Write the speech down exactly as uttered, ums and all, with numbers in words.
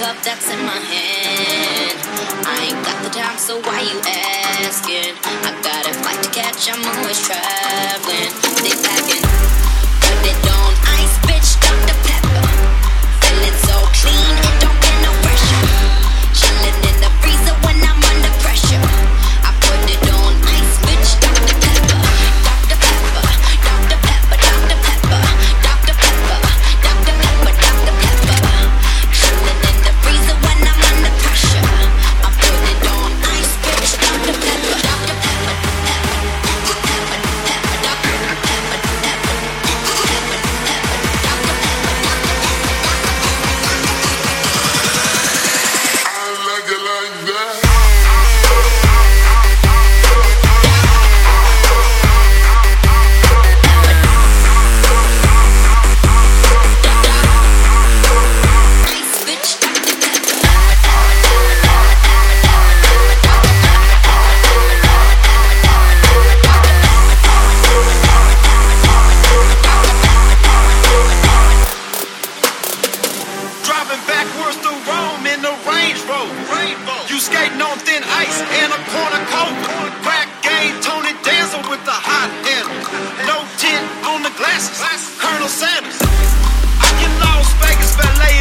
cup that's in my hand. I ain't got the time, so why you asking? I got a flight to catch, I'm always traveling. They packing, put it on ice, bitch, Doctor Pepper. Feeling so clean, it don't get no pressure. Chilling in the freezer when I'm under pressure. I put it on ice, bitch, Doctor Pepper. Doctor Pepper, Doctor Pepper, Doctor Pepper, Doctor Pepper, Doctor Pepper, Doctor Pepper. Chilling in the freezer when I'm under pressure. I put it on ice, bitch, Doctor Pepper, Doctor Pepper, Pepper, Pepper, Pepper, Doctor Pepper, Pepper, Pepper, Pepper, Doctor Pepper, Doctor Pepper. I like it like that. Driving backwards through Rome in the Range Rover. You skating on thin ice in a corner coat. Crack game, Tony Danza with the hot handle. No tint on the glasses. Colonel Sanders. I can Las Vegas valet